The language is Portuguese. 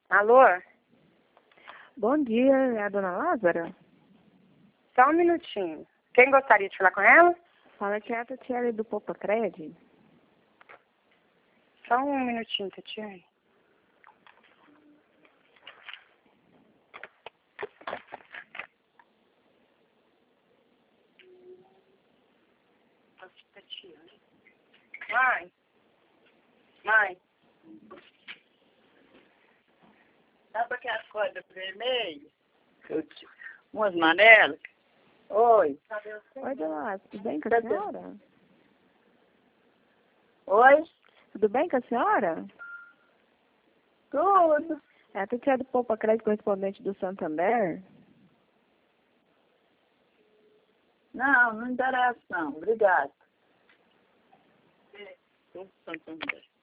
Alô? Bom dia, é a dona Lázara? Só um minutinho. Quem gostaria de falar com ela? Fala que é a Tatiele do Poupa Cred. Só um minutinho, Tatiane. Mãe? Mãe? Sabe aquelas cordas vermelhas? Umas amarelas? Oi. Oi, dona Lázara, tudo bem com a senhora? Oi? Tudo bem com a senhora? Tudo. É a Tatiele do Poupa Cred, correspondente do Santander. Não interessa não. Obrigado. Santander.